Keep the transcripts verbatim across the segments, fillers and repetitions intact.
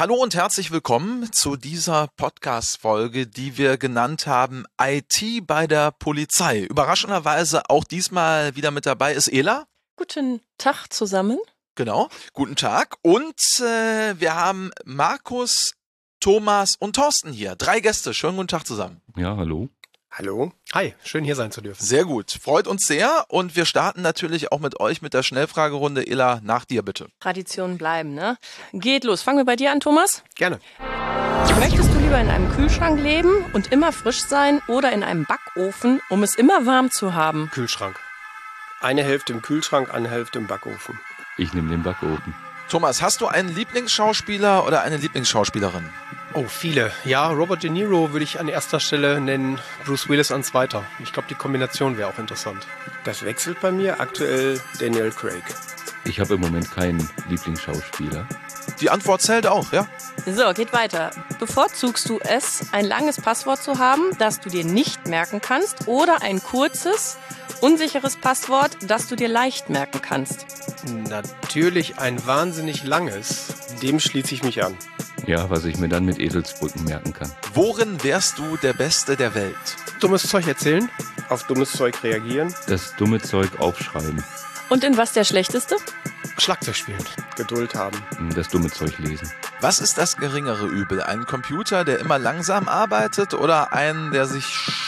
Hallo und herzlich willkommen zu dieser Podcast-Folge, die wir genannt haben I T bei der Polizei. Überraschenderweise auch diesmal wieder mit dabei ist Ela. Guten Tag zusammen. Genau, guten Tag. Und äh, wir haben Markus, Thomas und Thorsten hier. Drei Gäste. Schönen guten Tag zusammen. Ja, hallo. Hallo. Hi, schön hier sein zu dürfen. Sehr gut, freut uns sehr und wir starten natürlich auch mit euch mit der Schnellfragerunde. Ela, nach dir bitte. Traditionen bleiben, ne? Geht los. Fangen wir bei dir an, Thomas. Gerne. Möchtest du lieber in einem Kühlschrank leben und immer frisch sein oder in einem Backofen, um es immer warm zu haben? Kühlschrank. Eine Hälfte im Kühlschrank, eine Hälfte im Backofen. Ich nehme den Backofen. Thomas, hast du einen Lieblingsschauspieler oder eine Lieblingsschauspielerin? Oh, viele. Ja, Robert De Niro würde ich an erster Stelle nennen, Bruce Willis an zweiter. Ich glaube, die Kombination wäre auch interessant. Das wechselt bei mir. Aktuell Daniel Craig. Ich habe im Moment keinen Lieblingsschauspieler. Die Antwort zählt auch, ja? So, geht weiter. Bevorzugst du es, ein langes Passwort zu haben, das du dir nicht merken kannst, oder ein kurzes, unsicheres Passwort, das du dir leicht merken kannst? Natürlich ein wahnsinnig langes. Dem schließe ich mich an. Ja, was ich mir dann mit Eselsbrücken merken kann. Worin wärst du der Beste der Welt? Dummes Zeug erzählen. Auf dummes Zeug reagieren. Das dumme Zeug aufschreiben. Und in was der schlechteste? Schlagzeug spielen. Geduld haben. Das dumme Zeug lesen. Was ist das geringere Übel? Ein Computer, der immer langsam arbeitet oder ein, der sich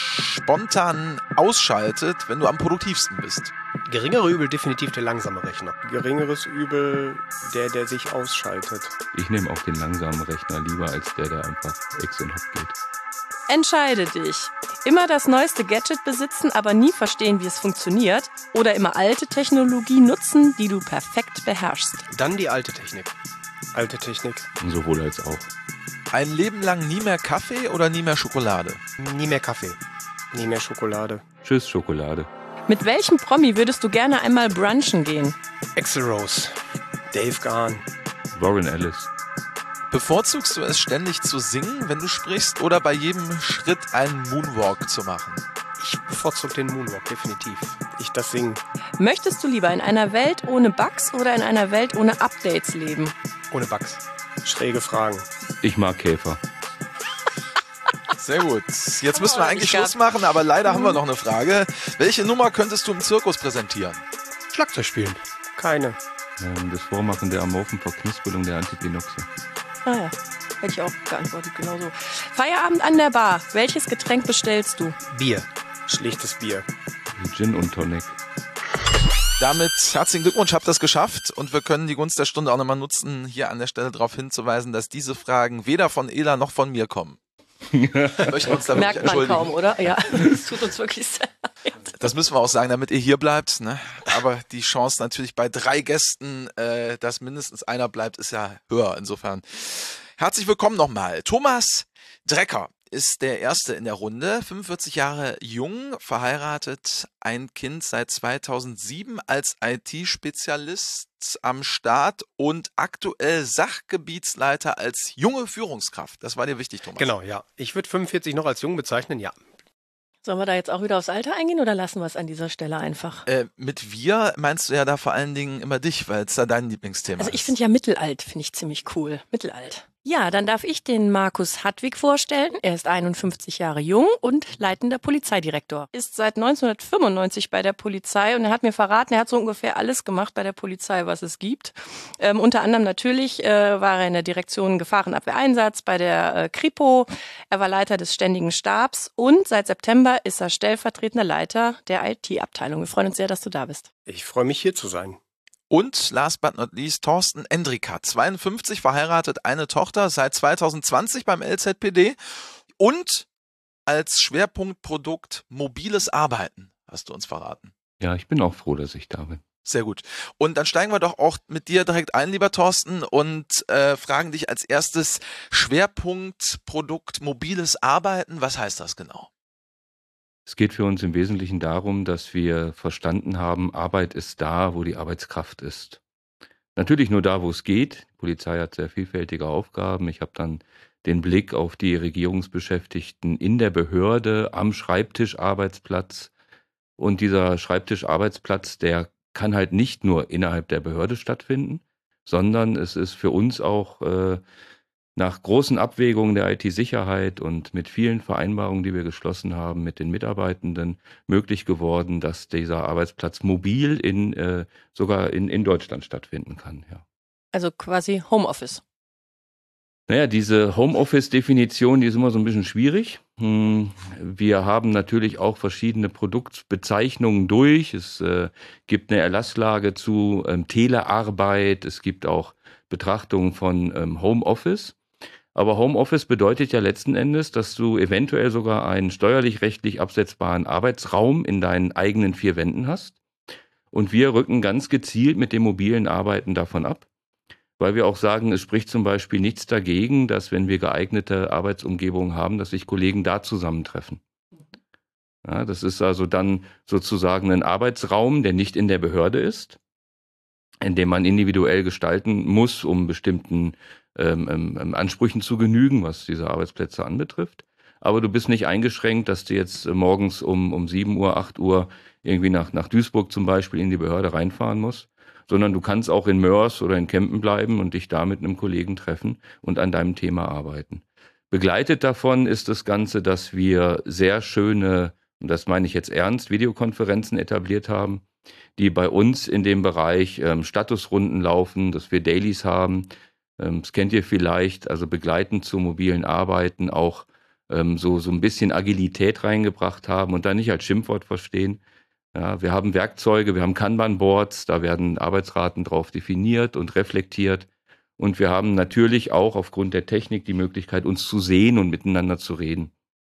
spontan ausschaltet, wenn du am produktivsten bist? Geringere Übel definitiv der langsame Rechner. Geringeres Übel der, der sich ausschaltet. Ich nehme auch den langsamen Rechner lieber als der, der einfach Ex und Hop geht. Entscheide dich. Immer das neueste Gadget besitzen, aber nie verstehen, wie es funktioniert. Oder immer alte Technologie nutzen, die du perfekt beherrschst. Dann die alte Technik. Alte Technik. Sowohl als auch. Ein Leben lang nie mehr Kaffee oder nie mehr Schokolade? Nie mehr Kaffee. Nie mehr Schokolade. Tschüss, Schokolade. Mit welchem Promi würdest du gerne einmal brunchen gehen? Axl Rose. Dave Gahan. Warren Ellis. Bevorzugst du es ständig zu singen, wenn du sprichst, oder bei jedem Schritt einen Moonwalk zu machen? Ich bevorzuge den Moonwalk, definitiv. Ich das Singen. Möchtest du lieber in einer Welt ohne Bugs oder in einer Welt ohne Updates leben? Ohne Bugs. Schräge Fragen. Ich mag Käfer. Sehr gut. Jetzt müssen wir Oh, eigentlich ich Schluss machen, aber leider haben wir noch eine Frage. Welche Nummer könntest du im Zirkus präsentieren? Schlagzeug spielen. Keine. Ähm, das Vormachen der amorphen Verknispelung der Antipinoxe. Ah ja, hätte ich auch geantwortet, genauso. Feierabend an der Bar. Welches Getränk bestellst du? Bier. Schlichtes Bier. Gin und Tonic. Damit herzlichen Glückwunsch, habt das geschafft und wir können die Gunst der Stunde auch nochmal nutzen, hier an der Stelle darauf hinzuweisen, dass diese Fragen weder von Ela noch von mir kommen. Wir möchten uns da Merkt wirklich man entschuldigen. kaum, oder? Ja, es tut uns wirklich sehr leid. Das müssen wir auch sagen, damit ihr hier bleibt. Ne? Aber die Chance natürlich bei drei Gästen, äh, dass mindestens einer bleibt, ist ja höher. Insofern herzlich willkommen nochmal. Thomas Drecker ist der Erste in der Runde, fünfundvierzig Jahre jung, verheiratet, ein Kind seit zweitausendsieben, als I T-Spezialist am Start und aktuell Sachgebietsleiter als junge Führungskraft. Das war dir wichtig, Thomas? Genau, ja. Ich würde fünfundvierzig noch als jung bezeichnen, ja. Sollen wir da jetzt auch wieder aufs Alter eingehen oder lassen wir es an dieser Stelle einfach? Äh, mit wir meinst du ja da vor allen Dingen immer dich, weil es da dein Lieblingsthema Also ist. ich finde ja mittelalt, finde ich ziemlich cool. Mittelalt. Ja, dann darf ich den Markus Hadwig vorstellen. Er ist einundfünfzig Jahre jung und leitender Polizeidirektor. Ist seit neunzehnhundertfünfundneunzig bei der Polizei und er hat mir verraten, er hat so ungefähr alles gemacht bei der Polizei, was es gibt. Ähm, unter anderem natürlich äh, war er in der Direktion Gefahrenabwehreinsatz bei der äh, Kripo. Er war Leiter des Ständigen Stabs und seit September ist er stellvertretender Leiter der I T-Abteilung. Wir freuen uns sehr, dass du da bist. Ich freue mich, hier zu sein. Und last but not least, Thorsten Endricker, zweiundfünfzig, verheiratet, eine Tochter, seit zweitausendzwanzig beim L Z P D und als Schwerpunktprodukt mobiles Arbeiten, hast du uns verraten. Ja, ich bin auch froh, dass ich da bin. Sehr gut. Und dann steigen wir doch auch mit dir direkt ein, lieber Thorsten, und äh, fragen dich als erstes, Schwerpunktprodukt mobiles Arbeiten, was heißt das genau? Es geht für uns im Wesentlichen darum, dass wir verstanden haben, Arbeit ist da, wo die Arbeitskraft ist. Natürlich nur da, wo es geht. Die Polizei hat sehr vielfältige Aufgaben. Ich habe dann den Blick auf die Regierungsbeschäftigten in der Behörde, am Schreibtischarbeitsplatz. Und dieser Schreibtischarbeitsplatz, der kann halt nicht nur innerhalb der Behörde stattfinden, sondern es ist für uns auch äh, nach großen Abwägungen der I T-Sicherheit und mit vielen Vereinbarungen, die wir geschlossen haben mit den Mitarbeitenden, möglich geworden, dass dieser Arbeitsplatz mobil in, äh, sogar in, in Deutschland stattfinden kann. Ja. Also quasi Homeoffice. Naja, diese Homeoffice-Definition, die ist immer so ein bisschen schwierig. Hm, Wir haben natürlich auch verschiedene Produktbezeichnungen durch. Es äh, gibt eine Erlasslage zu ähm, Telearbeit. Es gibt auch Betrachtungen von ähm, Homeoffice. Aber Homeoffice bedeutet ja letzten Endes, dass du eventuell sogar einen steuerlich-rechtlich absetzbaren Arbeitsraum in deinen eigenen vier Wänden hast. Und wir rücken ganz gezielt mit dem mobilen Arbeiten davon ab. Weil wir auch sagen, es spricht zum Beispiel nichts dagegen, dass, wenn wir geeignete Arbeitsumgebungen haben, dass sich Kollegen da zusammentreffen. Ja, das ist also dann sozusagen ein Arbeitsraum, der nicht in der Behörde ist, in dem man individuell gestalten muss, um bestimmten ähm, ähm, Ansprüchen zu genügen, was diese Arbeitsplätze anbetrifft. Aber du bist nicht eingeschränkt, dass du jetzt morgens um, um sieben Uhr, acht Uhr irgendwie nach, nach Duisburg zum Beispiel in die Behörde reinfahren musst, sondern du kannst auch in Mörs oder in Kempen bleiben und dich da mit einem Kollegen treffen und an deinem Thema arbeiten. Begleitet davon ist das Ganze, dass wir sehr schöne, und das meine ich jetzt ernst, Videokonferenzen etabliert haben, die bei uns in dem Bereich ähm, Statusrunden laufen, dass wir Dailies haben. Ähm, das kennt ihr vielleicht, also begleitend zu mobilen Arbeiten auch ähm, so, so ein bisschen Agilität reingebracht haben und da nicht als Schimpfwort verstehen. Ja, wir haben Werkzeuge, wir haben Kanban-Boards, da werden Arbeitsraten drauf definiert und reflektiert. Und wir haben natürlich auch aufgrund der Technik die Möglichkeit, uns zu sehen und miteinander zu reden.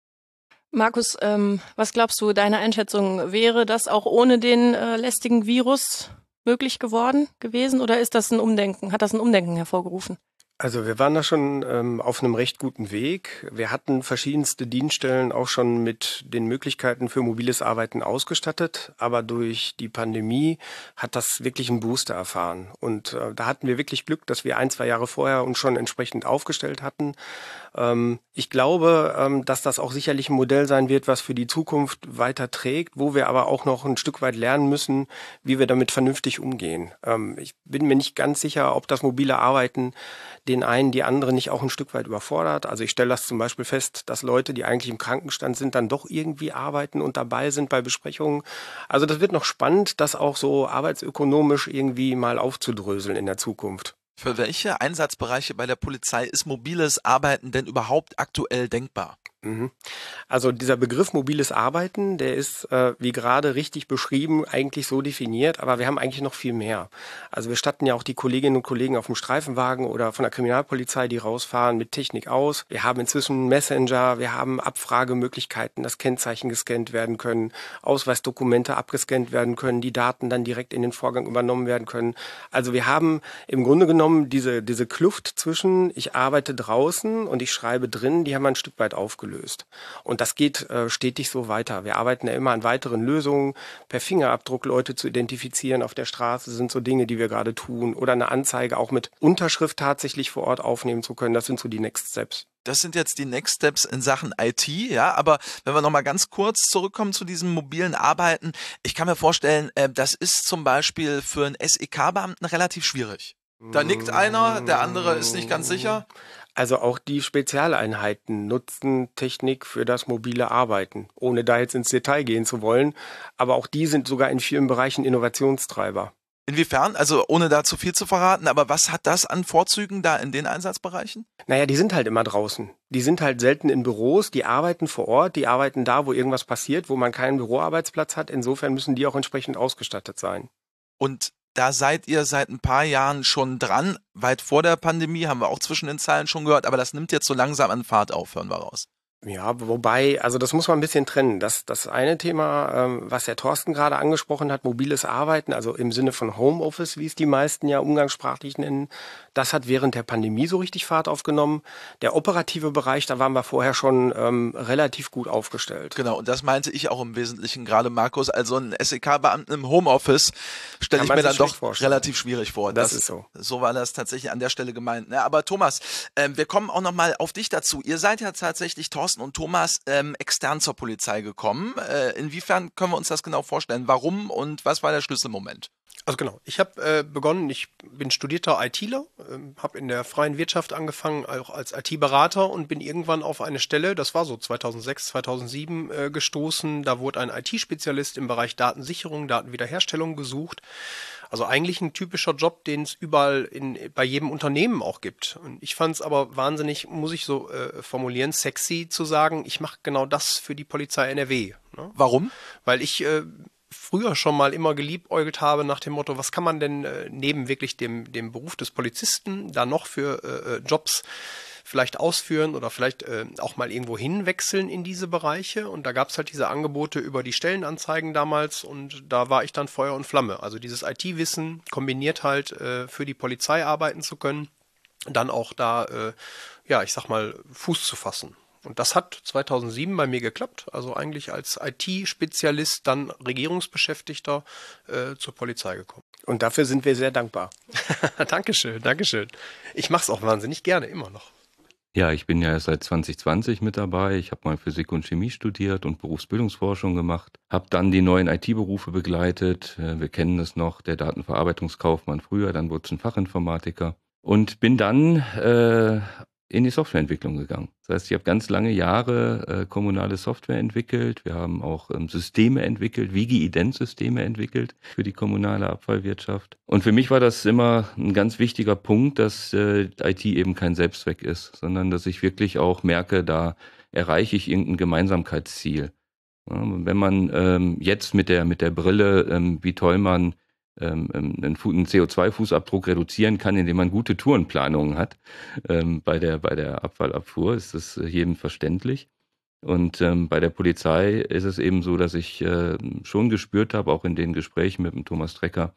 Markus, ähm, was glaubst du, deine Einschätzung, wäre das auch ohne den äh, lästigen Virus möglich geworden gewesen? Oder ist das ein Umdenken, hat das ein Umdenken hervorgerufen? Also wir waren da schon ähm, auf einem recht guten Weg. Wir hatten verschiedenste Dienststellen auch schon mit den Möglichkeiten für mobiles Arbeiten ausgestattet, aber durch die Pandemie hat das wirklich einen Booster erfahren. Und äh, da hatten wir wirklich Glück, dass wir ein, zwei Jahre vorher uns schon entsprechend aufgestellt hatten. Ähm, ich glaube, ähm, dass das auch sicherlich ein Modell sein wird, was für die Zukunft weiter trägt, wo wir aber auch noch ein Stück weit lernen müssen, wie wir damit vernünftig umgehen. Ähm, ich bin mir nicht ganz sicher, ob das mobile Arbeiten den einen, die andere nicht auch ein Stück weit überfordert. Also ich stelle das zum Beispiel fest, dass Leute, die eigentlich im Krankenstand sind, dann doch irgendwie arbeiten und dabei sind bei Besprechungen. Also das wird noch spannend, das auch so arbeitsökonomisch irgendwie mal aufzudröseln in der Zukunft. Für welche Einsatzbereiche bei der Polizei ist mobiles Arbeiten denn überhaupt aktuell denkbar? Also dieser Begriff mobiles Arbeiten, der ist, äh, wie gerade richtig beschrieben, eigentlich so definiert, aber wir haben eigentlich noch viel mehr. Also wir statten ja auch die Kolleginnen und Kollegen auf dem Streifenwagen oder von der Kriminalpolizei, die rausfahren, mit Technik aus. Wir haben inzwischen Messenger, wir haben Abfragemöglichkeiten, dass Kennzeichen gescannt werden können, Ausweisdokumente abgescannt werden können, die Daten dann direkt in den Vorgang übernommen werden können. Also wir haben im Grunde genommen diese, diese Kluft zwischen ich arbeite draußen und ich schreibe drin, die haben wir ein Stück weit aufgelöst. Und das geht äh, stetig so weiter. Wir arbeiten ja immer an weiteren Lösungen. Per Fingerabdruck Leute zu identifizieren auf der Straße sind so Dinge, die wir gerade tun. Oder eine Anzeige auch mit Unterschrift tatsächlich vor Ort aufnehmen zu können. Das sind so die Next Steps. Das sind jetzt die Next Steps in Sachen I T, ja, aber wenn wir nochmal ganz kurz zurückkommen zu diesem mobilen Arbeiten, ich kann mir vorstellen, äh, das ist zum Beispiel für einen S E K-Beamten relativ schwierig. Da nickt einer, der andere ist nicht ganz sicher. Also auch die Spezialeinheiten nutzen Technik für das mobile Arbeiten, ohne da jetzt ins Detail gehen zu wollen. Aber auch die sind sogar in vielen Bereichen Innovationstreiber. Inwiefern? Also ohne da zu viel zu verraten, aber was hat das an Vorzügen da in den Einsatzbereichen? Naja, die sind halt immer draußen. Die sind halt selten in Büros, die arbeiten vor Ort, die arbeiten da, wo irgendwas passiert, wo man keinen Büroarbeitsplatz hat. Insofern müssen die auch entsprechend ausgestattet sein. Und da seid ihr seit ein paar Jahren schon dran. Weit vor der Pandemie haben wir auch zwischen den Zeilen schon gehört, aber das nimmt jetzt so langsam an Fahrt auf, hören wir raus. Ja, wobei, also das muss man ein bisschen trennen. Das, das eine Thema, ähm, was der Thorsten gerade angesprochen hat, mobiles Arbeiten, also im Sinne von Homeoffice, wie es die meisten ja umgangssprachlich nennen, das hat während der Pandemie so richtig Fahrt aufgenommen. Der operative Bereich, da waren wir vorher schon ähm, relativ gut aufgestellt. Genau, und das meinte ich auch im Wesentlichen gerade, Markus. Also einen S E K-Beamten im Homeoffice stelle ich mir dann doch vorstellen. Relativ schwierig vor. Das, das ist so. So war das tatsächlich an der Stelle gemeint. Ja, aber Thomas, äh, wir kommen auch nochmal auf dich dazu. Ihr seid ja tatsächlich, Thorsten und Thomas, ähm, extern zur Polizei gekommen. Äh, inwiefern können wir uns das genau vorstellen? Warum und was war der Schlüsselmoment? Also genau, ich habe äh, begonnen, ich bin studierter ITler, ähm, habe in der freien Wirtschaft angefangen, auch als I T-Berater und bin irgendwann auf eine Stelle, das war so zweitausendsechs, zweitausendsieben äh, gestoßen. Da wurde ein I T-Spezialist im Bereich Datensicherung, Datenwiederherstellung gesucht. Also eigentlich ein typischer Job, den es überall in, bei jedem Unternehmen auch gibt. Und ich fand es aber wahnsinnig, muss ich so äh, formulieren, sexy zu sagen, ich mache genau das für die Polizei N R W. Ne? Warum? Weil ich äh, früher schon mal immer geliebäugelt habe nach dem Motto, was kann man denn äh, neben wirklich dem, dem Beruf des Polizisten da noch für äh, Jobs vielleicht ausführen oder vielleicht äh, auch mal irgendwo hinwechseln in diese Bereiche. Und da gab es halt diese Angebote über die Stellenanzeigen damals und da war ich dann Feuer und Flamme. Also dieses I T-Wissen kombiniert halt äh, für die Polizei arbeiten zu können, dann auch da, äh, ja, ich sag mal, Fuß zu fassen. Und das hat zweitausendsieben bei mir geklappt, also eigentlich als I T-Spezialist, dann Regierungsbeschäftigter äh, zur Polizei gekommen. Und dafür sind wir sehr dankbar. Dankeschön, Dankeschön. Ich mache es auch wahnsinnig gerne, immer noch. Ja, ich bin ja erst seit zwanzig zwanzig mit dabei. Ich habe mal Physik und Chemie studiert und Berufsbildungsforschung gemacht. Habe dann die neuen I T-Berufe begleitet. Wir kennen es noch, der Datenverarbeitungskaufmann früher, dann wurde es ein Fachinformatiker. Und bin dann äh, in die Softwareentwicklung gegangen. Das heißt, ich habe ganz lange Jahre äh, kommunale Software entwickelt. Wir haben auch ähm, Systeme entwickelt, Wigi-Ident-Systeme entwickelt für die kommunale Abfallwirtschaft. Und für mich war das immer ein ganz wichtiger Punkt, dass äh, I T eben kein Selbstzweck ist, sondern dass ich wirklich auch merke, da erreiche ich irgendein Gemeinsamkeitsziel. Ja, wenn man ähm, jetzt mit der, mit der Brille, ähm, wie toll man ähm, einen, einen C O zwei Fußabdruck reduzieren kann, indem man gute Tourenplanungen hat. Ähm, bei der, bei der Abfallabfuhr ist das jedem verständlich. Und ähm, bei der Polizei ist es eben so, dass ich äh, schon gespürt habe, auch in den Gesprächen mit dem Thomas Drecker,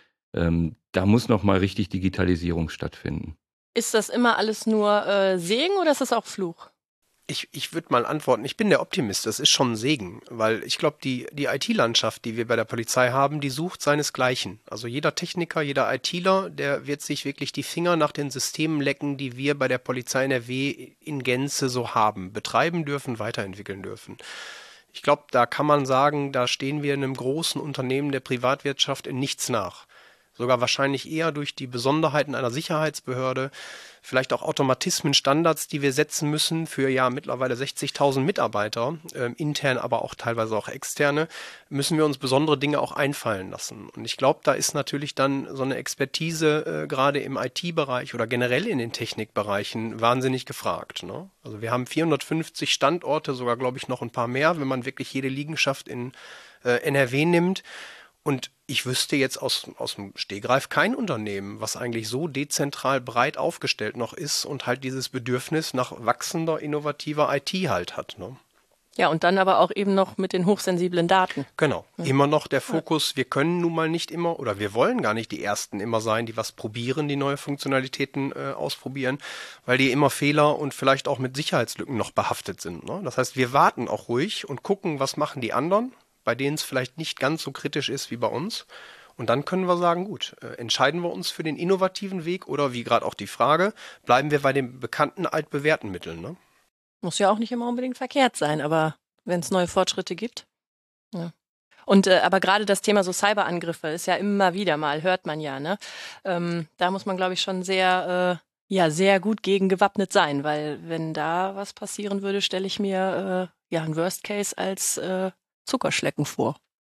ähm, da muss noch mal richtig Digitalisierung stattfinden. Ist das immer alles nur äh, Segen oder ist das auch Fluch? Ich, ich würde mal antworten, ich bin der Optimist, das ist schon ein Segen, weil ich glaube, die, die I T-Landschaft, die wir bei der Polizei haben, die sucht seinesgleichen. Also jeder Techniker, jeder ITler, der wird sich wirklich die Finger nach den Systemen lecken, die wir bei der Polizei N R W in Gänze so haben, betreiben dürfen, weiterentwickeln dürfen. Ich glaube, da kann man sagen, da stehen wir einem großen Unternehmen der Privatwirtschaft in nichts nach. Sogar wahrscheinlich eher durch die Besonderheiten einer Sicherheitsbehörde, vielleicht auch Automatismen, Standards, die wir setzen müssen für ja mittlerweile sechzigtausend Mitarbeiter, äh, intern, aber auch teilweise auch externe, müssen wir uns besondere Dinge auch einfallen lassen. Und ich glaube, da ist natürlich dann so eine Expertise äh, gerade im I T-Bereich oder generell in den Technikbereichen wahnsinnig gefragt. Ne? Also wir haben vierhundertfünfzig Standorte, sogar glaube ich noch ein paar mehr, wenn man wirklich jede Liegenschaft in äh, N R W nimmt. Und ich wüsste jetzt aus, aus dem Stegreif kein Unternehmen, was eigentlich so dezentral breit aufgestellt noch ist und halt dieses Bedürfnis nach wachsender, innovativer I T halt hat. Ne? Ja, und dann aber auch eben noch mit den hochsensiblen Daten. Genau, ja. Immer noch der Fokus, wir können nun mal nicht immer oder wir wollen gar nicht die Ersten immer sein, die was probieren, die neue Funktionalitäten äh, ausprobieren, weil die immer Fehler und vielleicht auch mit Sicherheitslücken noch behaftet sind. Ne? Das heißt, wir warten auch ruhig und gucken, was machen die anderen, bei denen es vielleicht nicht ganz so kritisch ist wie bei uns. Und dann können wir sagen, gut, äh, entscheiden wir uns für den innovativen Weg oder wie gerade auch die Frage, bleiben wir bei den bekannten altbewährten Mitteln. Ne? Muss ja auch nicht immer unbedingt verkehrt sein, aber wenn es neue Fortschritte gibt. Ja. Und äh, aber gerade das Thema so Cyberangriffe ist ja immer wieder mal, hört man ja, ne? Ähm, da muss man, glaube ich, schon sehr, äh, ja, sehr gut gegen gewappnet sein, weil wenn da was passieren würde, stelle ich mir äh, ja ein Worst Case als äh, Zuckerschlecken vor.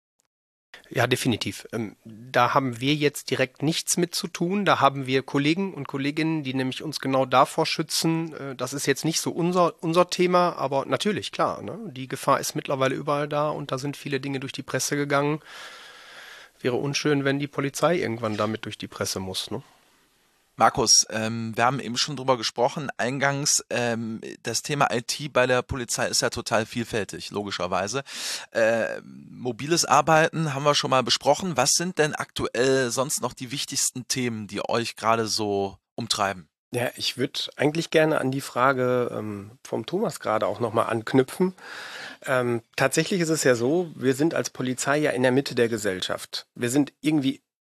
Ja, definitiv. Ähm, da haben wir jetzt direkt nichts mit zu tun. Da haben wir Kollegen und Kolleginnen, die nämlich uns genau davor schützen. Äh, das ist jetzt nicht so unser, unser Thema, aber natürlich, klar, ne? Die Gefahr ist mittlerweile überall da und da sind viele Dinge durch die Presse gegangen. Wäre unschön, wenn die Polizei irgendwann damit durch die Presse muss, ne? Markus, ähm, wir haben eben schon drüber gesprochen, eingangs, ähm, das Thema I T bei der Polizei ist ja total vielfältig, logischerweise. Äh, mobiles Arbeiten haben wir schon mal besprochen. Was sind denn aktuell sonst noch die wichtigsten Themen, die euch gerade so umtreiben? Ja, ich würde eigentlich gerne an die Frage ähm, vom Thomas gerade auch nochmal anknüpfen. Ähm, tatsächlich ist es ja so, wir sind als Polizei ja in der Mitte der Gesellschaft. Wir sind irgendwie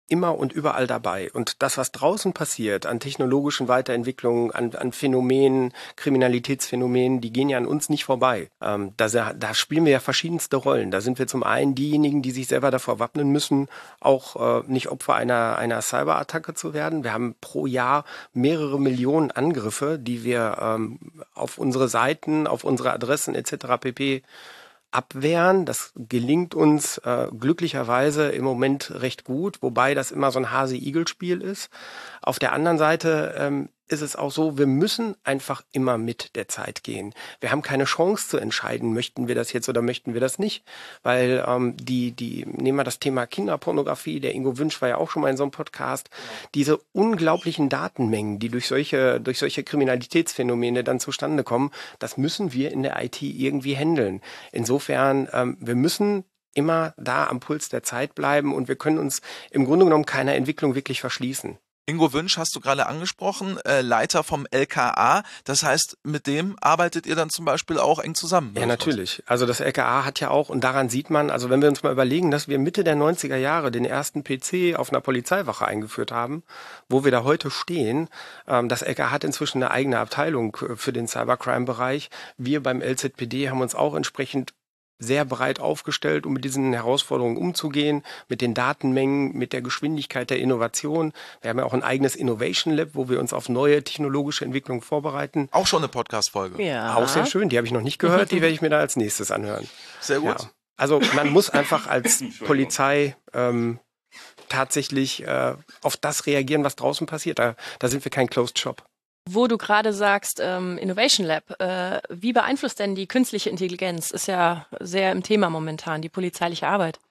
immer und überall dabei. Und das, was draußen passiert, an technologischen Weiterentwicklungen, an, an Phänomenen, Kriminalitätsphänomenen, die gehen ja an uns nicht vorbei. Ähm, da, da spielen wir ja verschiedenste Rollen. Da sind wir zum einen diejenigen, die sich selber davor wappnen müssen, auch äh, nicht Opfer einer, einer Cyberattacke zu werden. Wir haben pro Jahr mehrere Millionen Angriffe, die wir ähm, auf unsere Seiten, auf unsere Adressen et cetera pp. Abwehren. Das gelingt uns äh, glücklicherweise im Moment recht gut, wobei das immer so ein Hase-Igel-Spiel ist. Auf der anderen Seite ähm, ist es auch so, wir müssen einfach immer mit der Zeit gehen. Wir haben keine Chance zu entscheiden, möchten wir das jetzt oder möchten wir das nicht, weil ähm, die, die, nehmen wir das Thema Kinderpornografie, der Ingo Wünsch war ja auch schon mal in so einem Podcast, diese unglaublichen Datenmengen, die durch solche, durch solche Kriminalitätsphänomene dann zustande kommen, das müssen wir in der I T irgendwie handeln. Insofern, ähm, wir müssen immer da am Puls der Zeit bleiben und wir können uns im Grunde genommen keiner Entwicklung wirklich verschließen. Ingo Wünsch hast du gerade angesprochen, äh, Leiter vom L K A. Das heißt, mit dem arbeitet ihr dann zum Beispiel auch eng zusammen? Ja, natürlich. Also das L K A hat ja auch, und daran sieht man, also wenn wir uns mal überlegen, dass wir Mitte der neunziger Jahre den ersten P C auf einer Polizeiwache eingeführt haben, wo wir da heute stehen, ähm, das L K A hat inzwischen eine eigene Abteilung für den Cybercrime-Bereich. Wir beim L Z P D haben uns auch entsprechend sehr breit aufgestellt, um mit diesen Herausforderungen umzugehen, mit den Datenmengen, mit der Geschwindigkeit der Innovation. Wir haben ja auch ein eigenes Innovation Lab, wo wir uns auf neue technologische Entwicklungen vorbereiten. Auch schon eine Podcast-Folge. Ja. Auch sehr schön, die habe ich noch nicht gehört, die werde ich mir da als nächstes anhören. Sehr gut. Ja. Also man muss einfach als Polizei ähm, tatsächlich äh, auf das reagieren, was draußen passiert. Da, da sind wir kein Closed Shop. Wo du gerade sagst, ähm, Innovation Lab, äh, wie beeinflusst denn die künstliche Intelligenz? Ist ja sehr im Thema momentan, die polizeiliche Arbeit.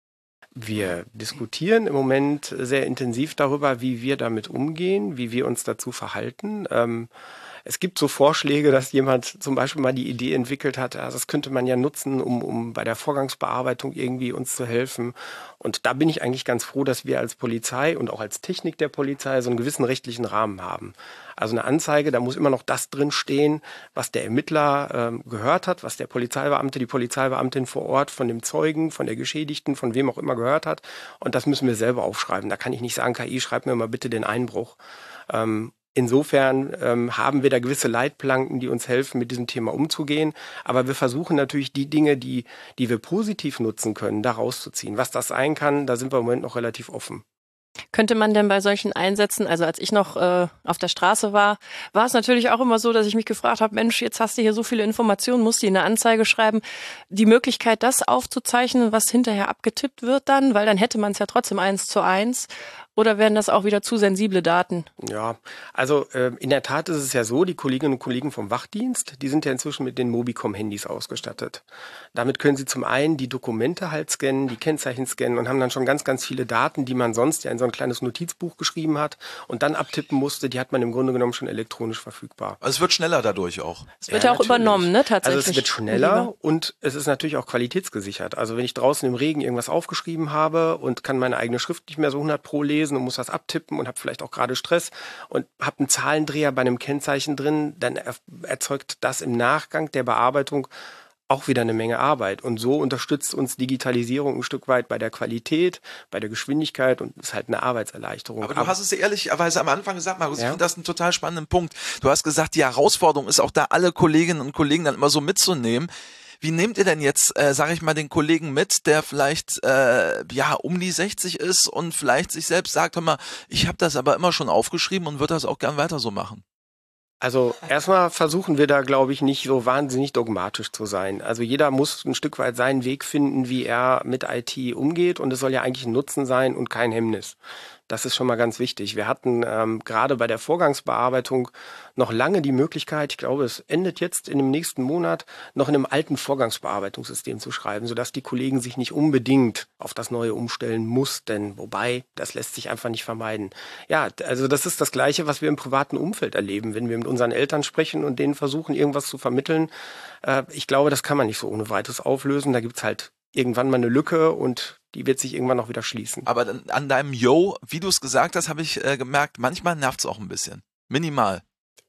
Wir diskutieren im Moment sehr intensiv darüber, wie wir damit umgehen, wie wir uns dazu verhalten. Ähm, es gibt so Vorschläge, dass jemand zum Beispiel mal die Idee entwickelt hat, also das könnte man ja nutzen, um, um bei der Vorgangsbearbeitung irgendwie uns zu helfen. Und da bin ich eigentlich ganz froh, dass wir als Polizei und auch als Technik der Polizei so einen gewissen rechtlichen Rahmen haben. Also eine Anzeige, da muss immer noch das drin stehen, was der Ermittler ähm, gehört hat, was der Polizeibeamte, die Polizeibeamtin vor Ort von dem Zeugen, von der Geschädigten, von wem auch immer gehört hat. Und das müssen wir selber aufschreiben. Da kann ich nicht sagen, K I, schreib mir mal bitte den Einbruch. Ähm, Insofern ähm, haben wir da gewisse Leitplanken, die uns helfen, mit diesem Thema umzugehen. Aber wir versuchen natürlich die Dinge, die, die wir positiv nutzen können, da rauszuziehen. Was das sein kann, da sind wir im Moment noch relativ offen. Könnte man denn bei solchen Einsätzen, also als ich noch äh, auf der Straße war, war es natürlich auch immer so, dass ich mich gefragt habe, Mensch, jetzt hast du hier so viele Informationen, musst du eine Anzeige schreiben. Die Möglichkeit, das aufzuzeichnen, was hinterher abgetippt wird dann, weil dann hätte man es ja trotzdem eins zu eins. Oder werden das auch wieder zu sensible Daten? Ja, also äh, in der Tat ist es ja so, die Kolleginnen und Kollegen vom Wachdienst, die sind ja inzwischen mit den Mobicom-Handys ausgestattet. Damit können sie zum einen die Dokumente halt scannen, die Kennzeichen scannen und haben dann schon ganz, ganz viele Daten, die man sonst ja in so ein kleines Notizbuch geschrieben hat und dann abtippen musste, die hat man im Grunde genommen schon elektronisch verfügbar. Also es wird schneller dadurch auch. Es wird ja auch übernommen, ne, tatsächlich. Also es wird schneller und es ist natürlich auch qualitätsgesichert. Also wenn ich draußen im Regen irgendwas aufgeschrieben habe und kann meine eigene Schrift nicht mehr so hundert pro lesen und muss das abtippen und habe vielleicht auch gerade Stress und habe einen Zahlendreher bei einem Kennzeichen drin, dann er- erzeugt das im Nachgang der Bearbeitung auch wieder eine Menge Arbeit. Und so unterstützt uns Digitalisierung ein Stück weit bei der Qualität, bei der Geschwindigkeit und ist halt eine Arbeitserleichterung. Aber du hast es ja ehrlicherweise am Anfang gesagt, Markus, ich Ja. finde das einen total spannenden Punkt. Du hast gesagt, die Herausforderung ist auch da, alle Kolleginnen und Kollegen dann immer so mitzunehmen. Wie nehmt ihr denn jetzt, äh, sage ich mal, den Kollegen mit, der vielleicht äh, ja um die sechzig ist und vielleicht sich selbst sagt, hör mal, ich habe das aber immer schon aufgeschrieben und würde das auch gern weiter so machen? Also erstmal versuchen wir da, glaube ich, nicht so wahnsinnig dogmatisch zu sein. Also jeder muss ein Stück weit seinen Weg finden, wie er mit I T umgeht und es soll ja eigentlich ein Nutzen sein und kein Hemmnis. Das ist schon mal ganz wichtig. Wir hatten ähm, gerade bei der Vorgangsbearbeitung noch lange die Möglichkeit, ich glaube, es endet jetzt in dem nächsten Monat, noch in einem alten Vorgangsbearbeitungssystem zu schreiben, sodass die Kollegen sich nicht unbedingt auf das Neue umstellen mussten. Wobei, das lässt sich einfach nicht vermeiden. Ja, also das ist das Gleiche, was wir im privaten Umfeld erleben, wenn wir mit unseren Eltern sprechen und denen versuchen, irgendwas zu vermitteln. Äh, ich glaube, das kann man nicht so ohne weiteres auflösen. Da gibt's halt irgendwann mal eine Lücke und die wird sich irgendwann noch wieder schließen. Aber dann an deinem Yo, wie du es gesagt hast, habe ich äh, gemerkt, manchmal nervt es auch ein bisschen. Minimal.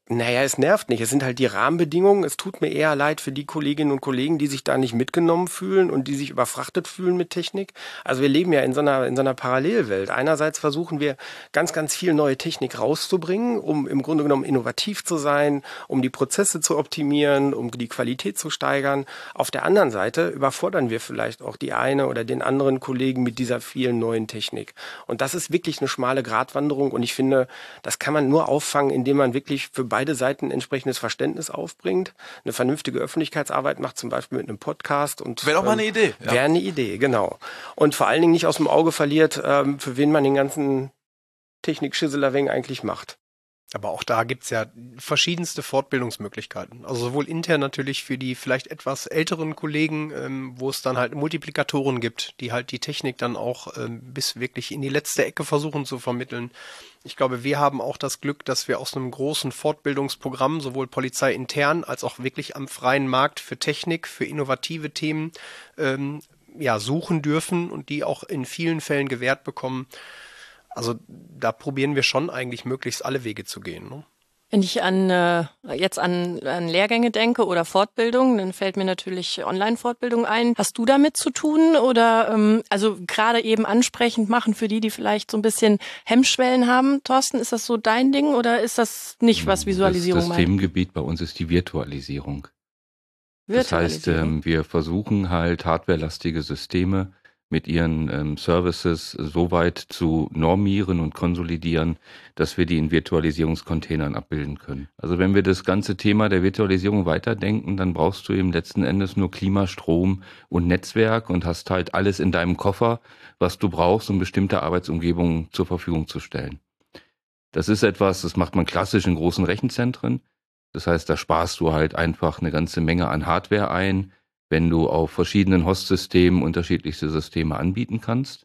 Naja, es nervt nicht. Es sind halt die Rahmenbedingungen. Es tut mir eher leid für die Kolleginnen und Kollegen, die sich da nicht mitgenommen fühlen und die sich überfrachtet fühlen mit Technik. Also wir leben ja in so einer, in so einer Parallelwelt. Einerseits versuchen wir ganz, ganz viel neue Technik rauszubringen, um im Grunde genommen innovativ zu sein, um die Prozesse zu optimieren, um die Qualität zu steigern. Auf der anderen Seite überfordern wir vielleicht auch die eine oder den anderen Kollegen mit dieser vielen neuen Technik. Und das ist wirklich eine schmale Gratwanderung. Und ich finde, das kann man nur auffangen, indem man wirklich für beide beide Seiten entsprechendes Verständnis aufbringt, eine vernünftige Öffentlichkeitsarbeit macht, zum Beispiel mit einem Podcast. Und wäre doch mal eine Idee. Ja. Wäre eine Idee, genau. Und vor allen Dingen nicht aus dem Auge verliert, ähm, für wen man den ganzen Technik-Schisselerweng eigentlich macht. Aber auch da gibt's ja verschiedenste Fortbildungsmöglichkeiten. Also sowohl intern natürlich für die vielleicht etwas älteren Kollegen, ähm, wo es dann halt Multiplikatoren gibt, die halt die Technik dann auch ähm, bis wirklich in die letzte Ecke versuchen zu vermitteln. Ich glaube, wir haben auch das Glück, dass wir aus einem großen Fortbildungsprogramm sowohl polizeiintern als auch wirklich am freien Markt für Technik, für innovative Themen ähm, ja suchen dürfen und die auch in vielen Fällen gewährt bekommen. Also da probieren wir schon eigentlich möglichst alle Wege zu gehen. Ne? Wenn ich an äh, jetzt an, an Lehrgänge denke oder Fortbildung, dann fällt mir natürlich Online-Fortbildung ein. Hast du damit zu tun oder ähm, also gerade eben ansprechend machen für die, die vielleicht so ein bisschen Hemmschwellen haben? Thorsten, ist das so dein Ding oder ist das nicht, was Visualisierung das, das meint? Das Themengebiet bei uns ist die Virtualisierung. Das heißt, Virtualisierung. ähm, wir versuchen halt hardwarelastige Systeme mit ihren ähm, Services so weit zu normieren und konsolidieren, dass wir die in Virtualisierungscontainern abbilden können. Also wenn wir das ganze Thema der Virtualisierung weiterdenken, dann brauchst du eben letzten Endes nur Klima, Strom und Netzwerk und hast halt alles in deinem Koffer, was du brauchst, um bestimmte Arbeitsumgebungen zur Verfügung zu stellen. Das ist etwas, das macht man klassisch in großen Rechenzentren. Das heißt, da sparst du halt einfach eine ganze Menge an Hardware ein, wenn du auf verschiedenen Host-Systemen unterschiedlichste Systeme anbieten kannst.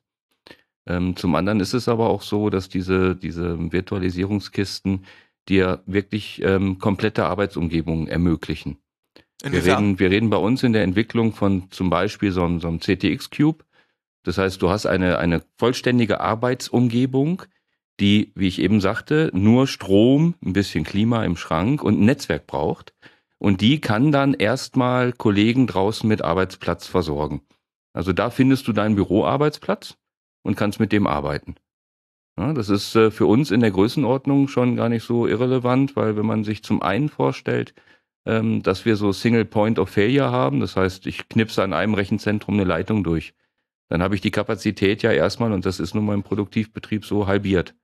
Ähm, zum anderen ist es aber auch so, dass diese, diese Virtualisierungskisten dir wirklich ähm, komplette Arbeitsumgebungen ermöglichen. Wir reden, wir reden bei uns in der Entwicklung von zum Beispiel so einem, so einem C T X-Cube. Das heißt, du hast eine, eine vollständige Arbeitsumgebung, die, wie ich eben sagte, nur Strom, ein bisschen Klima im Schrank und ein Netzwerk braucht. Und die kann dann erstmal Kollegen draußen mit Arbeitsplatz versorgen. Also da findest du deinen Büroarbeitsplatz und kannst mit dem arbeiten. Ja, das ist äh, für uns in der Größenordnung schon gar nicht so irrelevant, weil wenn man sich zum einen vorstellt, ähm, dass wir so Single Point of Failure haben, das heißt, ich knipse an einem Rechenzentrum eine Leitung durch, dann habe ich die Kapazität ja erstmal, und das ist nun mal im Produktivbetrieb so, halbiert.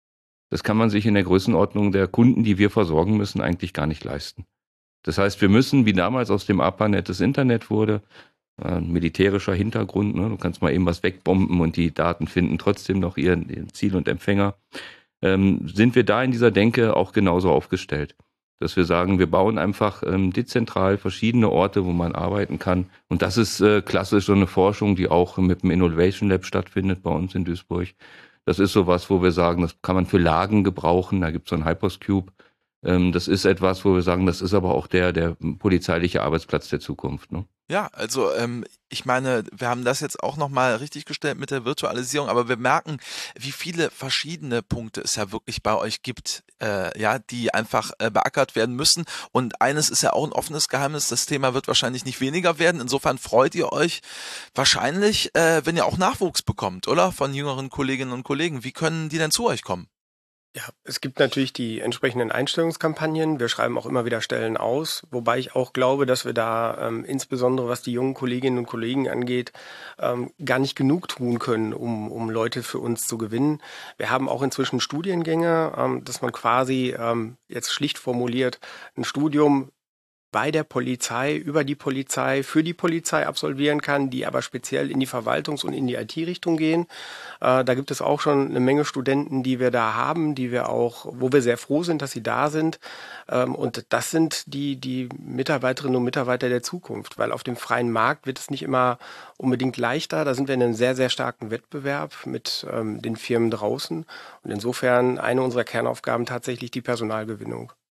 Das kann man sich in der Größenordnung der Kunden, die wir versorgen müssen, eigentlich gar nicht leisten. Das heißt, wir müssen, wie damals aus dem ARPANET das Internet wurde, ein militärischer Hintergrund, ne? Du kannst mal eben was wegbomben und die Daten finden trotzdem noch ihren, ihren Ziel und Empfänger, ähm, sind wir da in dieser Denke auch genauso aufgestellt. Dass wir sagen, wir bauen einfach ähm, dezentral verschiedene Orte, wo man arbeiten kann. Und das ist äh, klassisch so eine Forschung, die auch mit dem Innovation Lab stattfindet bei uns in Duisburg. Das ist sowas, wo wir sagen, das kann man für Lagen gebrauchen. Da gibt es so ein Hyperscube. Das ist etwas, wo wir sagen, das ist aber auch der, der polizeiliche Arbeitsplatz der Zukunft. Ne? Ja, also ähm, ich meine, wir haben das jetzt auch nochmal richtig gestellt mit der Virtualisierung, aber wir merken, wie viele verschiedene Punkte es ja wirklich bei euch gibt, äh, ja, die einfach äh, beackert werden müssen. Und eines ist ja auch ein offenes Geheimnis, das Thema wird wahrscheinlich nicht weniger werden. Insofern freut ihr euch wahrscheinlich, äh, wenn ihr auch Nachwuchs bekommt, oder? Von jüngeren Kolleginnen und Kollegen. Wie können die denn zu euch kommen? Ja, es gibt natürlich die entsprechenden Einstellungskampagnen. Wir schreiben auch immer wieder Stellen aus, wobei ich auch glaube, dass wir da ähm, insbesondere was die jungen Kolleginnen und Kollegen angeht, ähm, gar nicht genug tun können, um, um Leute für uns zu gewinnen. Wir haben auch inzwischen Studiengänge, ähm, dass man quasi ähm, jetzt schlicht formuliert ein Studium bei der Polizei, über die Polizei, für die Polizei absolvieren kann, die aber speziell in die Verwaltungs- und in die I T-Richtung gehen. Äh, da gibt es auch schon eine Menge Studenten, die wir da haben, die wir auch, wo wir sehr froh sind, dass sie da sind. Ähm, und das sind die, die Mitarbeiterinnen und Mitarbeiter der Zukunft, weil auf dem freien Markt wird es nicht immer unbedingt leichter. Da sind wir in einem sehr, sehr starken Wettbewerb mit ähm, den Firmen draußen. Und insofern eine unserer Kernaufgaben tatsächlich die Personalgewinnung.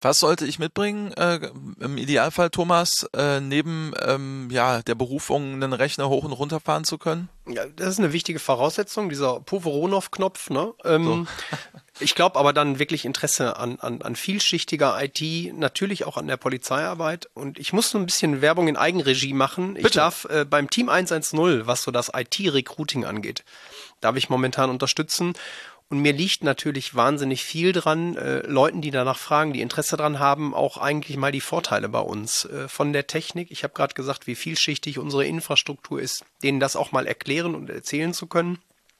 Was sollte ich mitbringen? Äh, im Idealfall, Thomas, äh, neben ähm, ja, der Berufung, einen Rechner hoch und runter fahren zu können? Ja, das ist eine wichtige Voraussetzung, dieser Poveronov-Knopf. Ne? Ähm, So. Ich glaube aber dann wirklich Interesse an, an, an vielschichtiger I T, natürlich auch an der Polizeiarbeit. Und ich muss so ein bisschen Werbung in Eigenregie machen. Ich Bitte. darf äh, beim Team hundertzehn, was so das I T-Recruiting angeht, darf ich momentan unterstützen. Und mir liegt natürlich wahnsinnig viel dran, äh, Leuten, die danach fragen, die Interesse dran haben, auch eigentlich mal die Vorteile bei uns äh, von der Technik. Ich habe gerade gesagt, wie vielschichtig unsere Infrastruktur ist, denen das auch mal erklären und erzählen zu können.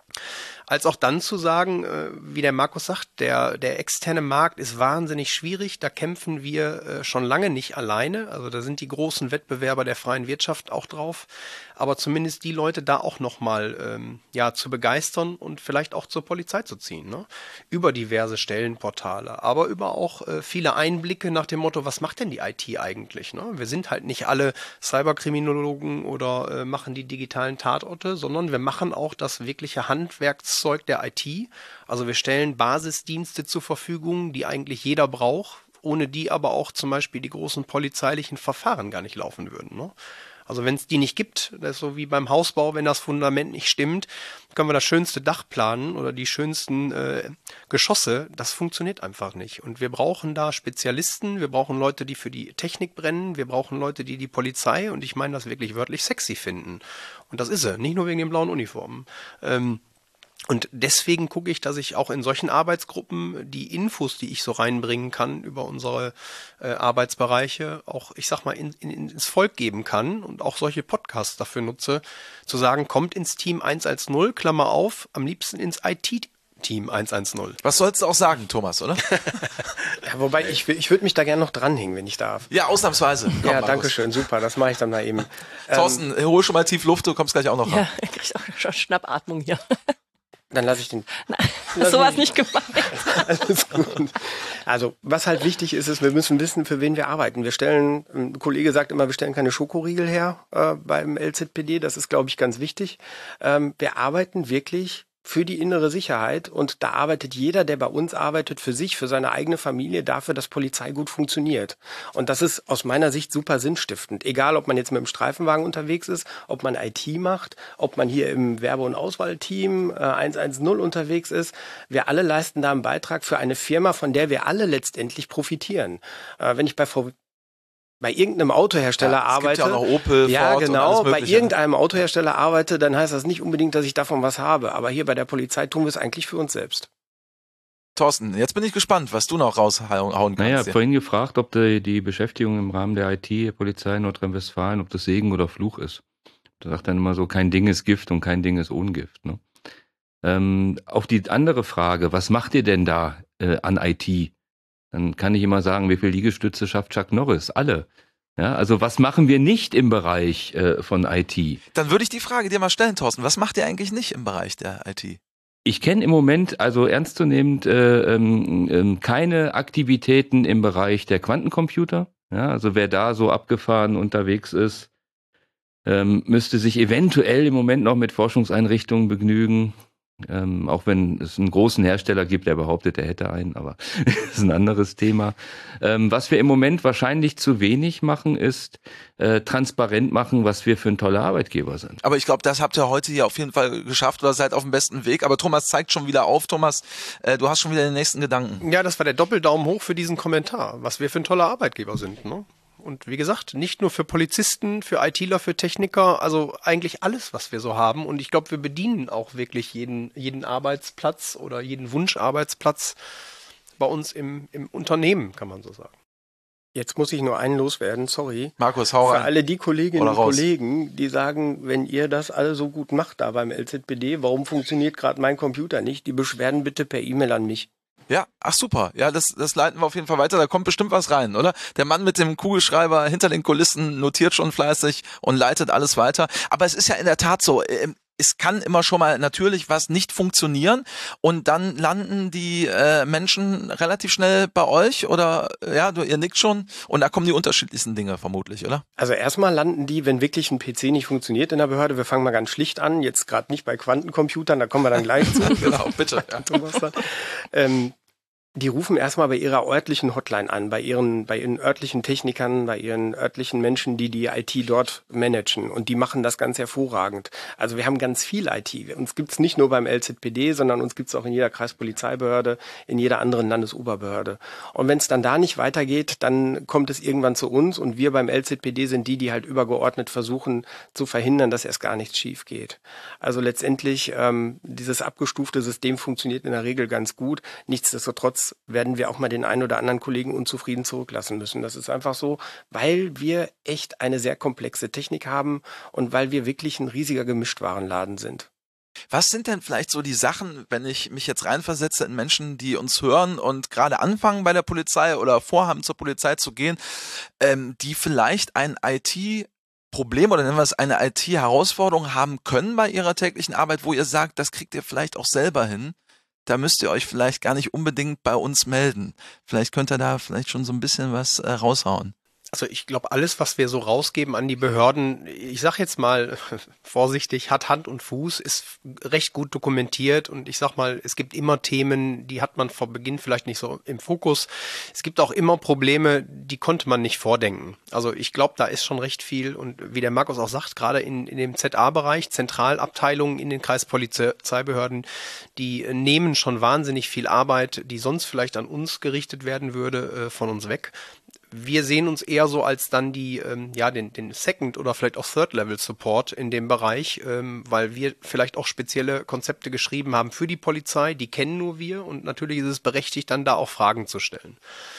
Als auch dann zu sagen, äh, wie der Markus sagt, der, der externe Markt ist wahnsinnig schwierig. Da kämpfen wir äh, schon lange nicht alleine. Also da sind die großen Wettbewerber der freien Wirtschaft auch drauf. Aber zumindest die Leute da auch nochmal ähm, ja, zu begeistern und vielleicht auch zur Polizei zu ziehen. Ne? Über diverse Stellenportale, aber über auch äh, viele Einblicke nach dem Motto, was macht denn die I T eigentlich? Ne? Wir sind halt nicht alle Cyberkriminologen oder äh, machen die digitalen Tatorte, sondern wir machen auch das wirkliche Handwerkszeug der I T. Also wir stellen Basisdienste zur Verfügung, die eigentlich jeder braucht, ohne die aber auch zum Beispiel die großen polizeilichen Verfahren gar nicht laufen würden. Ne? Also wenn es die nicht gibt, das ist so wie beim Hausbau, wenn das Fundament nicht stimmt, können wir das schönste Dach planen oder die schönsten äh, Geschosse. Das funktioniert einfach nicht. Und wir brauchen da Spezialisten, wir brauchen Leute, die für die Technik brennen, wir brauchen Leute, die die Polizei, und ich meine das wirklich wörtlich, sexy finden. Und das ist sie, nicht nur wegen den blauen Uniformen. Ähm, Und deswegen gucke ich, dass ich auch in solchen Arbeitsgruppen die Infos, die ich so reinbringen kann über unsere äh, Arbeitsbereiche, auch, ich sag mal, in, in, ins Volk geben kann und auch solche Podcasts dafür nutze, zu sagen, kommt ins Team hundertzehn, Klammer auf, am liebsten ins I T-Team hundertzehn. Was sollst du auch sagen, Thomas, oder? Ja, wobei, ich, ich würde mich da gerne noch dranhängen, wenn ich darf. Ja, ausnahmsweise. Komm, Ja, Markus. danke schön, super, das mache ich dann mal eben. Ähm, Thorsten, hol schon mal tief Luft, du kommst gleich auch noch ran. Ja, er kriegt auch schon Schnappatmung hier. dann lasse ich den... So was nicht gemeint. Alles gut. Also, was halt wichtig ist, ist, wir müssen wissen, für wen wir arbeiten. Wir stellen, ein Kollege sagt immer, wir stellen keine Schokoriegel her äh, beim L Z P D. Das ist, glaube ich, ganz wichtig. Ähm, wir arbeiten wirklich für die innere Sicherheit, und da arbeitet jeder, der bei uns arbeitet, für sich, für seine eigene Familie, dafür, dass Polizei gut funktioniert. Und das ist aus meiner Sicht super sinnstiftend. Egal, ob man jetzt mit dem Streifenwagen unterwegs ist, ob man I T macht, ob man hier im Werbe- und Auswahlteam äh, hundertzehn unterwegs ist. Wir alle leisten da einen Beitrag für eine Firma, von der wir alle letztendlich profitieren. Äh, wenn ich bei V bei irgendeinem Autohersteller Ja, es arbeite. gibt ja auch noch Opel, ja, Ford und genau, alles bei Mögliche. irgendeinem Autohersteller arbeite, dann heißt das nicht unbedingt, dass ich davon was habe. Aber hier bei der Polizei tun wir es eigentlich für uns selbst. Thorsten, jetzt bin ich gespannt, was du noch raushauen kannst. Naja, hier. vorhin gefragt, ob die, die Beschäftigung im Rahmen der I T-Polizei Nordrhein-Westfalen, ob das Segen oder Fluch ist. Da sagt dann immer so, kein Ding ist Gift und kein Ding ist Ungift. Ne? Ähm, auf die andere Frage, was macht ihr denn da äh, an I T? Dann kann ich immer sagen, wie viel Liegestütze schafft Chuck Norris? Alle. Ja, also was machen wir nicht im Bereich äh, von I T? Dann würde ich die Frage dir mal stellen, Thorsten. Was macht ihr eigentlich nicht im Bereich der I T? Ich kenne im Moment also ernstzunehmend äh, ähm, ähm, keine Aktivitäten im Bereich der Quantencomputer. Ja, also wer da so abgefahren unterwegs ist, ähm, müsste sich eventuell im Moment noch mit Forschungseinrichtungen begnügen. Ähm, auch wenn es einen großen Hersteller gibt, der behauptet, er hätte einen, aber das ist ein anderes Thema. Ähm, was wir im Moment wahrscheinlich zu wenig machen, ist äh, transparent machen, was wir für ein toller Arbeitgeber sind. Aber ich glaube, das habt ihr heute hier auf jeden Fall geschafft oder seid auf dem besten Weg. Aber Thomas zeigt schon wieder auf. Thomas, äh, du hast schon wieder den nächsten Gedanken. Ja, das war der Doppeldaumen hoch für diesen Kommentar, was wir für ein toller Arbeitgeber sind. Ne? Und wie gesagt, nicht nur für Polizisten, für ITler, für Techniker, also eigentlich alles, was wir so haben. Und ich glaube, wir bedienen auch wirklich jeden, jeden Arbeitsplatz oder jeden Wunscharbeitsplatz bei uns im, im Unternehmen, kann man so sagen. Jetzt muss ich nur einen loswerden, sorry. Markus, hau Für rein. alle die Kolleginnen Oder und raus. Kollegen, die sagen, wenn ihr das alle so gut macht da beim L Z P D, warum funktioniert gerade mein Computer nicht? Die Beschwerden bitte per E-Mail an mich. Ja, ach super. Ja, das, das leiten wir auf jeden Fall weiter. Da kommt bestimmt was rein, oder? Der Mann mit dem Kugelschreiber hinter den Kulissen notiert schon fleißig und leitet alles weiter. Aber es ist ja in der Tat so, ähm, es kann immer schon mal natürlich was nicht funktionieren und dann landen die äh, Menschen relativ schnell bei euch oder ja, du, ihr nickt schon und da kommen die unterschiedlichsten Dinge vermutlich, oder? Also erstmal landen die, wenn wirklich ein P C nicht funktioniert in der Behörde. Wir fangen mal ganz schlicht an, jetzt gerade nicht bei Quantencomputern, da kommen wir dann gleich zu. Genau, bitte. Ja. Thomas dann. Ähm, Die rufen erstmal bei ihrer örtlichen Hotline an, bei ihren, bei ihren örtlichen Technikern, bei ihren örtlichen Menschen, die die I T dort managen. Und die machen das ganz hervorragend. Also wir haben ganz viel I T. Uns gibt's nicht nur beim L Z P D, sondern uns gibt's auch in jeder Kreispolizeibehörde, in jeder anderen Landesoberbehörde. Und wenn es dann da nicht weitergeht, dann kommt es irgendwann zu uns. Und wir beim L Z P D sind die, die halt übergeordnet versuchen zu verhindern, dass erst gar nichts schief geht. Also letztendlich, ähm, dieses abgestufte System funktioniert in der Regel ganz gut. Nichtsdestotrotz werden wir auch mal den einen oder anderen Kollegen unzufrieden zurücklassen müssen. Das ist einfach so, weil wir echt eine sehr komplexe Technik haben und weil wir wirklich ein riesiger Gemischtwarenladen sind. Was sind denn vielleicht so die Sachen, wenn ich mich jetzt reinversetze in Menschen, die uns hören und gerade anfangen bei der Polizei oder vorhaben, zur Polizei zu gehen, ähm, die vielleicht ein I T Problem oder nennen wir es eine I T-Herausforderung haben können bei ihrer täglichen Arbeit, wo ihr sagt, das kriegt ihr vielleicht auch selber hin? Da müsst ihr euch vielleicht gar nicht unbedingt bei uns melden. Vielleicht könnt ihr da vielleicht schon so ein bisschen was äh, raushauen. Also ich glaube, alles, was wir so rausgeben an die Behörden, ich sag jetzt mal vorsichtig, hat Hand und Fuß, ist recht gut dokumentiert und ich sag mal, es gibt immer Themen, die hat man vor Beginn vielleicht nicht so im Fokus. Es gibt auch immer Probleme, die konnte man nicht vordenken. Also ich glaube, da ist schon recht viel und wie der Markus auch sagt, gerade in, in dem Z A-Bereich, Zentralabteilungen in den Kreispolizeibehörden, die nehmen schon wahnsinnig viel Arbeit, die sonst vielleicht an uns gerichtet werden würde, von uns weg. Wir sehen uns eher so als dann die, ähm, ja, den, den Second- oder vielleicht auch Third-Level-Support in dem Bereich, ähm, weil wir vielleicht auch spezielle Konzepte geschrieben haben für die Polizei, die kennen nur wir und natürlich ist es berechtigt, dann da auch Fragen zu stellen.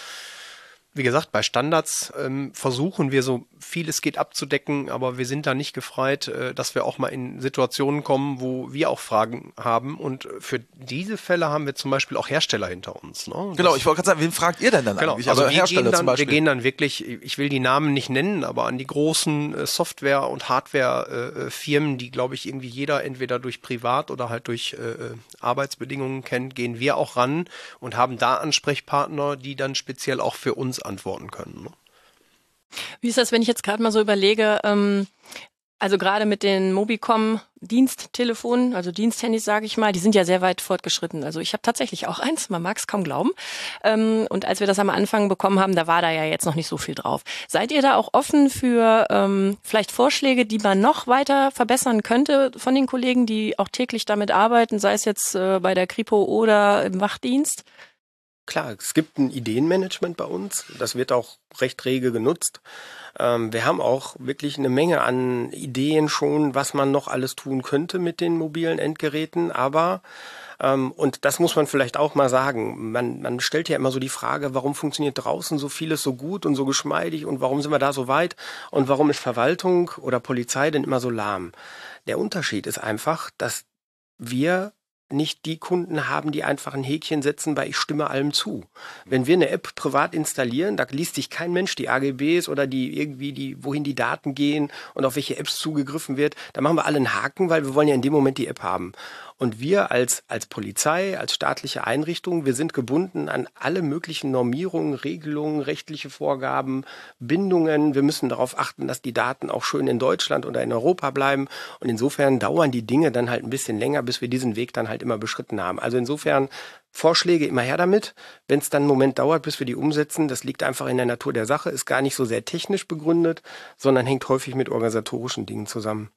Wie gesagt, bei Standards ähm, versuchen wir so viel es geht abzudecken, aber wir sind da nicht gefreit, äh, dass wir auch mal in Situationen kommen, wo wir auch Fragen haben. Und für diese Fälle haben wir zum Beispiel auch Hersteller hinter uns. Ne? Genau, das, ich wollte gerade sagen, wen fragt ihr denn dann genau, eigentlich? also Aber wir, Hersteller gehen dann, zum Beispiel. wir gehen dann wirklich, ich will die Namen nicht nennen, aber an die großen äh, Software- und Hardware-Firmen, äh, die, glaube ich, irgendwie jeder entweder durch Privat- oder halt durch äh, Arbeitsbedingungen kennt, gehen wir auch ran und haben da Ansprechpartner, die dann speziell auch für uns antworten können. Ne? Wie ist das, wenn ich jetzt gerade mal so überlege, ähm, also gerade mit den Mobicom-Diensttelefonen, also Diensthandys, sage ich mal, die sind ja sehr weit fortgeschritten. Also ich habe tatsächlich auch eins, man mag es kaum glauben. Ähm, und als wir das am Anfang bekommen haben, da war da ja jetzt noch nicht so viel drauf. Seid ihr da auch offen für ähm, vielleicht Vorschläge, die man noch weiter verbessern könnte von den Kollegen, die auch täglich damit arbeiten, sei es jetzt äh, bei der Kripo oder im Wachdienst? Klar, es gibt ein Ideenmanagement bei uns. Das wird auch recht rege genutzt. Ähm, wir haben auch wirklich eine Menge an Ideen schon, was man noch alles tun könnte mit den mobilen Endgeräten. Aber, ähm, und das muss man vielleicht auch mal sagen, man, man stellt ja immer so die Frage, warum funktioniert draußen so vieles so gut und so geschmeidig und warum sind wir da so weit und warum ist Verwaltung oder Polizei denn immer so lahm? Der Unterschied ist einfach, dass wir nicht die Kunden haben, die einfach ein Häkchen setzen, weil ich stimme allem zu. Wenn wir eine App privat installieren, da liest sich kein Mensch die A G Bs oder die irgendwie die, wohin die Daten gehen und auf welche Apps zugegriffen wird, da machen wir alle einen Haken, weil wir wollen ja in dem Moment die App haben. Und wir als, als Polizei, als staatliche Einrichtung, wir sind gebunden an alle möglichen Normierungen, Regelungen, rechtliche Vorgaben, Bindungen. Wir müssen darauf achten, dass die Daten auch schön in Deutschland oder in Europa bleiben. Und insofern dauern die Dinge dann halt ein bisschen länger, bis wir diesen Weg dann halt immer beschritten haben. Also insofern Vorschläge immer her damit. Wenn es dann einen Moment dauert, bis wir die umsetzen, das liegt einfach in der Natur der Sache, ist gar nicht so sehr technisch begründet, sondern hängt häufig mit organisatorischen Dingen zusammen.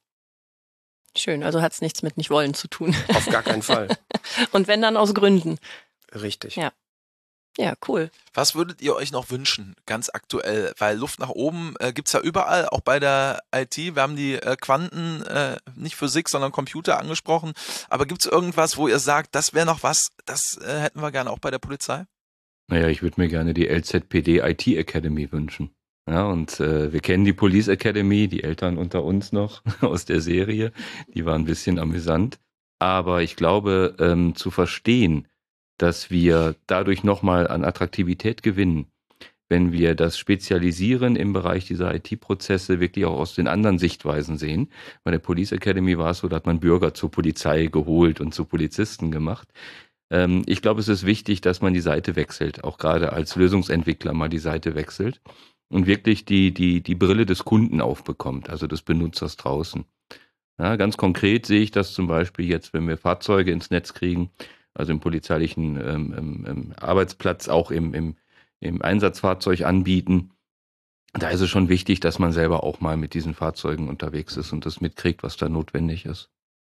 Schön, also hat es nichts mit nicht wollen zu tun. Auf gar keinen Fall. Und wenn, dann aus Gründen. Richtig. Ja. Ja, cool. Was würdet ihr euch noch wünschen, ganz aktuell? Weil Luft nach oben äh, gibt's ja überall, auch bei der I T. Wir haben die äh, Quanten, äh, nicht Physik, sondern Computer angesprochen. Aber gibt's irgendwas, wo ihr sagt, das wäre noch was, das äh, hätten wir gerne auch bei der Polizei? Naja, ich würde mir gerne die L Z P D I T Academy wünschen. Ja, und äh, wir kennen die Police Academy, die Eltern unter uns noch aus der Serie. Die waren ein bisschen amüsant. Aber ich glaube, ähm, zu verstehen, dass wir dadurch nochmal an Attraktivität gewinnen, wenn wir das Spezialisieren im Bereich dieser I T-Prozesse wirklich auch aus den anderen Sichtweisen sehen. Bei der Police Academy war es so, da hat man Bürger zur Polizei geholt und zu Polizisten gemacht. Ähm, ich glaube, es ist wichtig, dass man die Seite wechselt, auch gerade als Lösungsentwickler mal die Seite wechselt und wirklich die, die, die Brille des Kunden aufbekommt, also des Benutzers draußen. Ja, ganz konkret sehe ich das zum Beispiel jetzt, wenn wir Fahrzeuge ins Netz kriegen. also im polizeilichen ähm, ähm, Arbeitsplatz, auch im, im, im Einsatzfahrzeug anbieten. Da ist es schon wichtig, dass man selber auch mal mit diesen Fahrzeugen unterwegs ist und das mitkriegt, was da notwendig ist.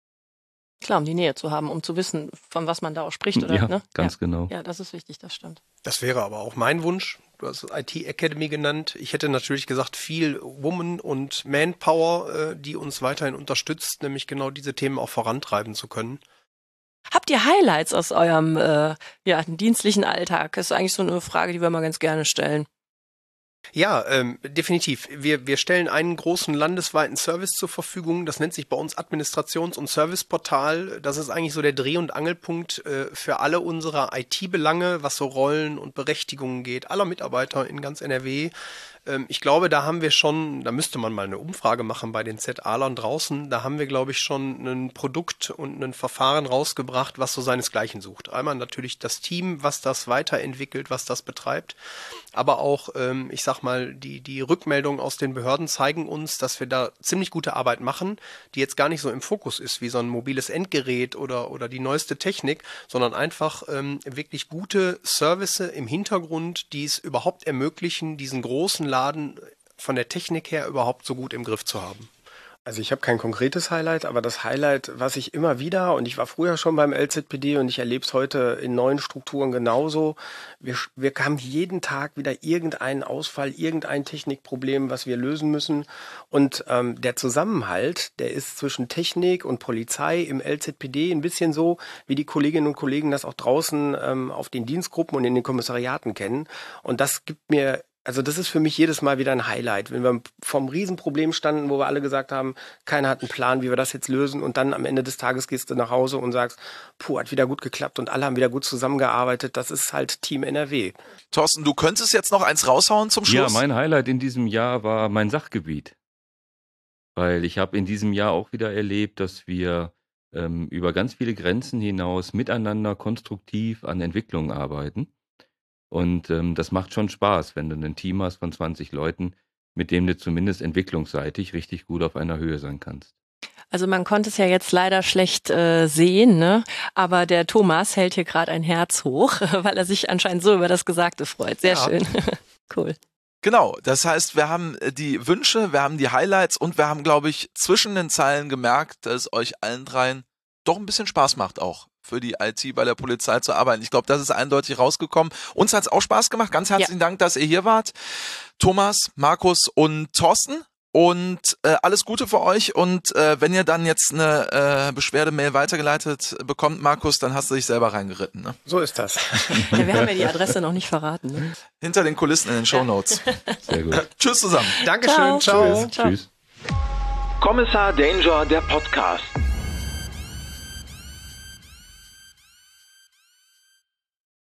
Klar, um die Nähe zu haben, um zu wissen, von was man da auch spricht, oder? Ja, ne? ganz ja. genau. Ja, das ist wichtig, das stimmt. Das wäre aber auch mein Wunsch. Du hast I T Academy genannt. Ich hätte natürlich gesagt, viel Woman- und Manpower, äh, die uns weiterhin unterstützt, nämlich genau diese Themen auch vorantreiben zu können. Habt ihr Highlights aus eurem äh, ja, dienstlichen Alltag? Das ist eigentlich so eine Frage, die wir mal ganz gerne stellen. Ja, ähm, definitiv. Wir, wir stellen einen großen landesweiten Service zur Verfügung. Das nennt sich bei uns Administrations- und Serviceportal. Das ist eigentlich so der Dreh- und Angelpunkt äh, für alle unsere I T-Belange, was so Rollen und Berechtigungen geht, aller Mitarbeiter in ganz N R W. Ähm, ich glaube, da haben wir schon, da müsste man mal eine Umfrage machen bei den Z-Alern draußen. Da haben wir, glaube ich, schon ein Produkt und ein Verfahren rausgebracht, was so seinesgleichen sucht. Einmal natürlich das Team, was das weiterentwickelt, was das betreibt. Aber auch, ähm, ich sag mal, die, die Rückmeldungen aus den Behörden zeigen uns, dass wir da ziemlich gute Arbeit machen, die jetzt gar nicht so im Fokus ist wie so ein mobiles Endgerät oder, oder die neueste Technik, sondern einfach ähm, wirklich gute Services im Hintergrund, die es überhaupt ermöglichen, diesen großen Laden von der Technik her überhaupt so gut im Griff zu haben. Also ich habe kein konkretes Highlight, aber das Highlight, was ich immer wieder, und ich war früher schon beim L Z P D und ich erlebe es heute in neuen Strukturen genauso, wir, wir haben jeden Tag wieder irgendeinen Ausfall, irgendein Technikproblem, was wir lösen müssen. Und ähm, der Zusammenhalt, der ist zwischen Technik und Polizei im L Z P D ein bisschen so, wie die Kolleginnen und Kollegen das auch draußen ähm, auf den Dienstgruppen und in den Kommissariaten kennen. Und das gibt mir Also das ist für mich jedes Mal wieder ein Highlight, wenn wir vom Riesenproblem standen, wo wir alle gesagt haben, keiner hat einen Plan, wie wir das jetzt lösen, und dann am Ende des Tages gehst du nach Hause und sagst, puh, hat wieder gut geklappt und alle haben wieder gut zusammengearbeitet. Das ist halt Team N R W. Thorsten, du könntest jetzt noch eins raushauen zum Schluss? Ja, mein Highlight in diesem Jahr war mein Sachgebiet. Weil ich habe in diesem Jahr auch wieder erlebt, dass wir ähm, über ganz viele Grenzen hinaus miteinander konstruktiv an Entwicklung arbeiten. Und ähm, das macht schon Spaß, wenn du ein Team hast von zwanzig Leuten, mit dem du zumindest entwicklungsseitig richtig gut auf einer Höhe sein kannst. Also man konnte es ja jetzt leider schlecht äh, sehen, ne? Aber der Thomas hält hier gerade ein Herz hoch, weil er sich anscheinend so über das Gesagte freut. Sehr Ja. schön. Cool. Genau, das heißt, wir haben die Wünsche, wir haben die Highlights und wir haben, glaube ich, zwischen den Zeilen gemerkt, dass es euch allen dreien doch ein bisschen Spaß macht auch, für die I T bei der Polizei zu arbeiten. Ich glaube, das ist eindeutig rausgekommen. Uns hat es auch Spaß gemacht. Ganz herzlichen ja. Dank, dass ihr hier wart. Thomas, Markus und Thorsten. Und äh, alles Gute für euch. Und äh, wenn ihr dann jetzt eine äh, Beschwerdemail weitergeleitet bekommt, Markus, dann hast du dich selber reingeritten. Ne? So ist das. Ja, wir haben ja die Adresse noch nicht verraten. Ne? Hinter den Kulissen in den Shownotes. Sehr gut. Tschüss zusammen. Dankeschön, ciao. Ciao. Tschüss. Kommissar Danger, der Podcast.